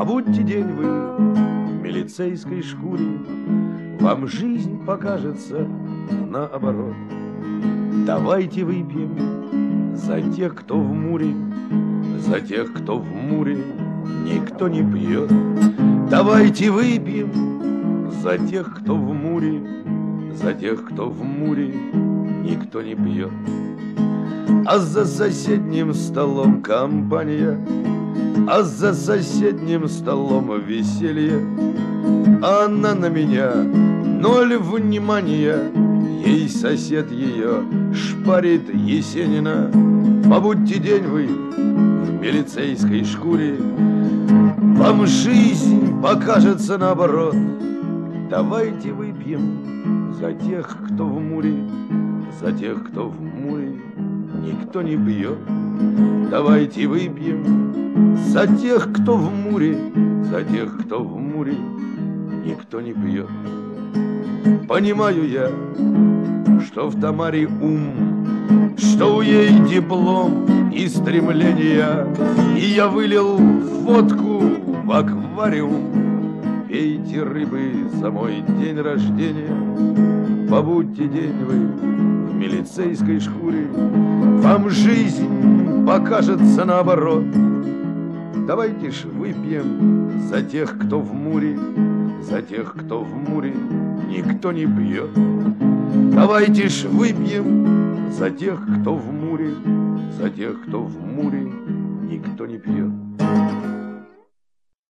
Побудьте день вы в милицейской шкуре, вам жизнь покажется наоборот. Давайте выпьем за тех, кто в муре, за тех, кто в муре никто не пьет. Давайте выпьем за тех, кто в муре, за тех, кто в муре никто не пьет. А за соседним столом компания, а за соседним столом веселье. Она на меня ноль внимания, ей сосед ее шпарит Есенина. Побудьте день вы в милицейской шкуре, вам жизнь покажется наоборот. Давайте выпьем за тех, кто в муре, за тех, кто в муре никто не пьет. Давайте выпьем за тех, кто в муре, за тех, кто в муре никто не пьет. Понимаю я, что в Тамаре ум, что у ей диплом и стремления, и я вылил водку в аквариум. Пейте рыбы за мой день рождения, побудьте день вы в милицейской шкуре, вам жизнь покажется наоборот. Давайте ж выпьем за тех, кто в муре, за тех, кто в муре никто не пьет. Давайте ж выпьем за тех, кто в муре, за тех, кто в муре никто не пьет.